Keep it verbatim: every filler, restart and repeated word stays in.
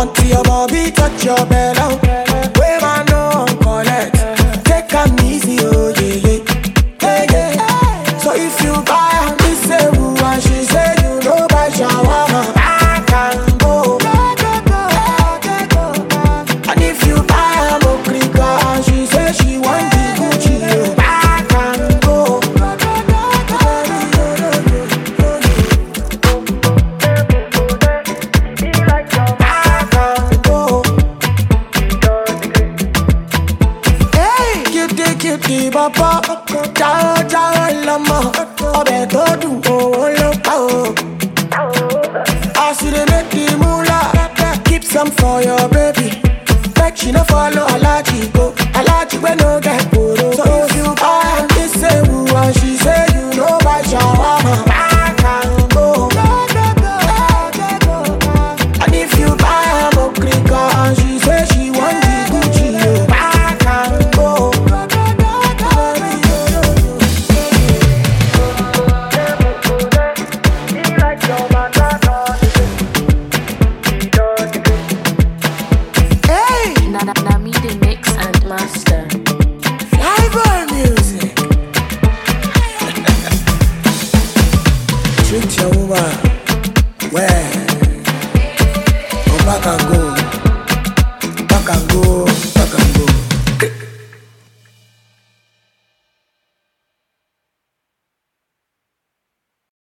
until your body touch your belly. Where man no collect, take am easy, oh yeah yeah, yeah yeah. So if you buy am, this say who and she say you know buy shawarma, I can go. And if you buy am okrika and she say she want the Gucci, oh, I can go. Cutie baba, ciao ciao l'amo, ọbẹ̀ tó dùn owó ló pa o. As you dey make the moolah, keep some for your baby. Make she no follow Alaji go, Alaji wey no get poro. So if you buy am, this say who and she say you no buy shawarma, I can go. And if you buy am okrika and she say she want the Gucci, oh, I can go. Na, na me the mix and master. Flavor music. Treat your woman well. Go back and go.